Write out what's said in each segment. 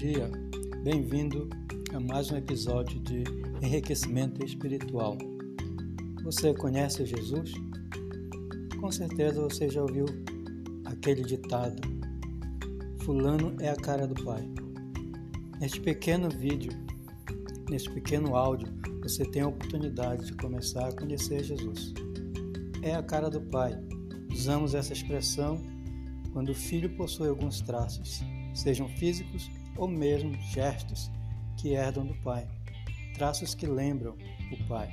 dia, bem-vindo a mais um episódio de Enriquecimento Espiritual. Você conhece Jesus? Com certeza você já ouviu aquele ditado: fulano é a cara do Pai. Neste pequeno vídeo, neste pequeno áudio, você tem a oportunidade de começar a conhecer Jesus. É a cara do Pai. Usamos essa expressão quando o filho possui alguns traços, sejam físicos ou mesmo gestos que herdam do pai, traços que lembram o pai.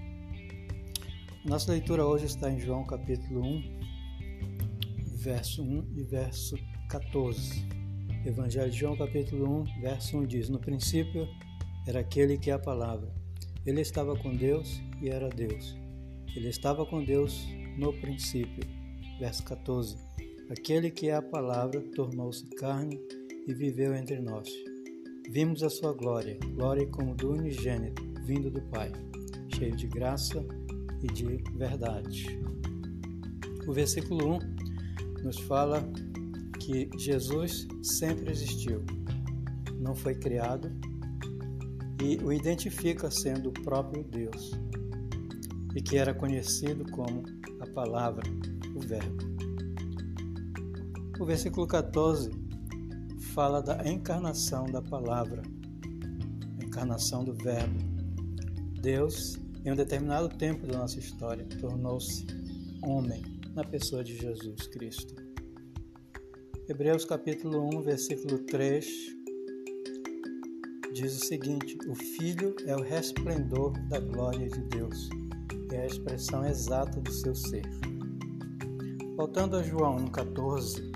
Nossa leitura hoje está em João capítulo 1, verso 1 e verso 14. Evangelho de João capítulo 1, verso 1 diz: No princípio era aquele que é a palavra. Ele estava com Deus e era Deus. Ele estava com Deus no princípio. Verso 14. Aquele que é a palavra tornou-se carne e viveu entre nós. Vimos a sua glória, glória como do unigênito, vindo do Pai, cheio de graça e de verdade. O versículo 1 nos fala que Jesus sempre existiu, não foi criado, e o identifica sendo o próprio Deus, e que era conhecido como a palavra, o Verbo. O versículo 14 fala da encarnação da palavra, a encarnação do Verbo. Deus, em um determinado tempo da nossa história, tornou-se homem na pessoa de Jesus Cristo. Hebreus capítulo 1, versículo 3 diz o seguinte: o Filho é o resplendor da glória de Deus, é a expressão exata do seu ser. Voltando a João 1,14,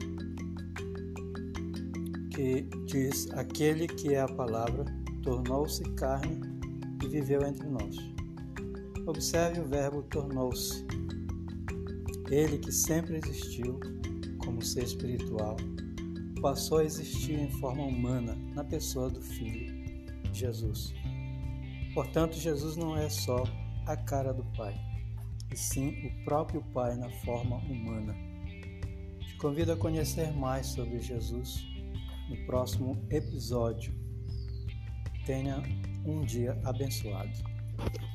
que diz: aquele que é a palavra tornou-se carne e viveu entre nós. Observe o verbo tornou-se. Ele que sempre existiu como ser espiritual, passou a existir em forma humana na pessoa do Filho, Jesus. Portanto, Jesus não é só a cara do Pai, e sim o próprio Pai na forma humana. Te convido a conhecer mais sobre Jesus no próximo episódio. Tenha um dia abençoado.